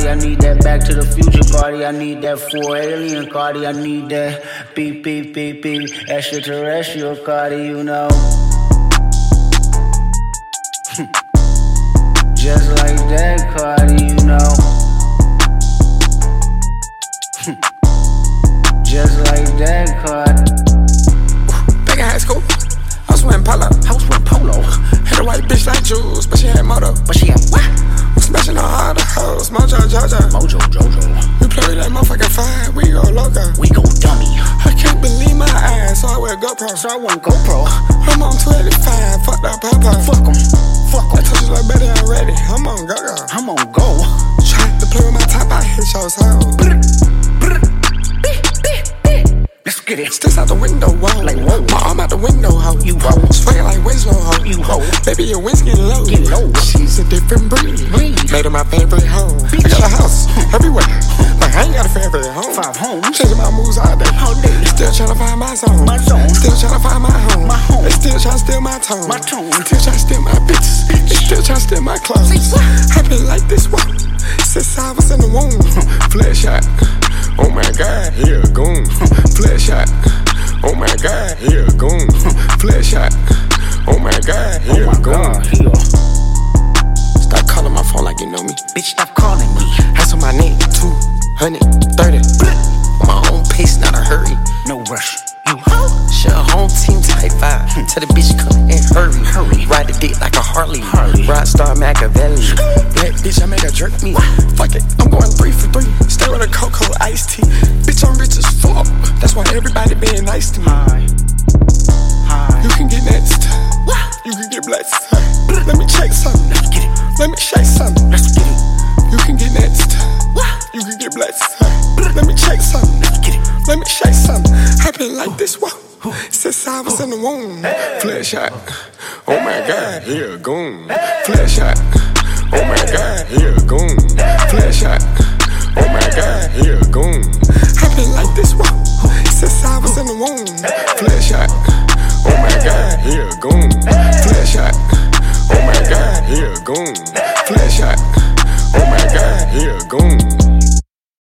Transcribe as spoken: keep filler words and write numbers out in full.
Cardi, I need that Back to the Future Cardi, I need that full alien Cardi, I need that beep, beep, beep, beep, extraterrestrial Cardi, you know. Just like that Cardi, you know. Just like that Cardi. Back in high school, I was wearing polo. I was wearing polo. Had a white bitch like Jules, but she had moto. But she had what? We smashing on all the hoes, Mojo Jojo. Mojo Jojo. We play that motherfucking fire, we go loco. We go dummy. I can't believe my eyes, so I wear GoPro. So I went GoPro. I'm on two eighty-five, fuck that papa. Fuck em, fuck em. I told you like better, I'm ready. I'm on go-go. I'm on go. Try to play with my top, I hit your soul. Let's get it. Sticks out the window, whoa. Like whoa. My arm out the window, ho. You ho. Swinging like Winslow, ho. You ho. Baby, your wind's getting low. Get low. She's a different breed. Breed. Made her my favorite hoe. Bitch. I got a house everywhere. Like I ain't got a favorite home. Five homes. Changing my moves all day. All day. Still tryna find my zone. My zone. Still tryna find my home. My home. They still tryna steal my tone. My tone. Still tryna steal my bitches. They still tryna steal my clothes. I've been like this one since I was in the womb. Flesh shot. Oh my God, he a goon. Flesh shot. Oh my God, he a goon. Flesh shot. Oh my God, he oh a goon. God, he a... Stop calling my phone like you know me. Bitch, stop calling me. That's on my neck, two hundred thirty. On my own pace, not a hurry. No rush. You ho. Share a home team type vibe. Tell the bitch come and hurry. Hurry. Ride the dick like a Harley. Harley. Rockstar Machiavelli. Black bitch, I make her jerk me. Fuck it, I'm going three for three. Stay with a cocoa iced tea. Bitch, I'm rich as fuck. That's why everybody being nice to me. Hi. Hi. You can get next. You can get blessed. Let me check something. Let's get it. Let me shake something. Let's get it. You can get next. You can get blessed. Let me check something. Let's get it. Let me shake something. I've been like this whoa, since I was in the womb. Flesh shot. Oh my God, he a goon. Flesh shot. Oh my God, he a goon. Flesh shot. Oh my God, he a goon. I've been like this whoa, since I was in the womb. Flesh shot. Oh my God, he a goon. Flesh shot. Oh my God, he a goon.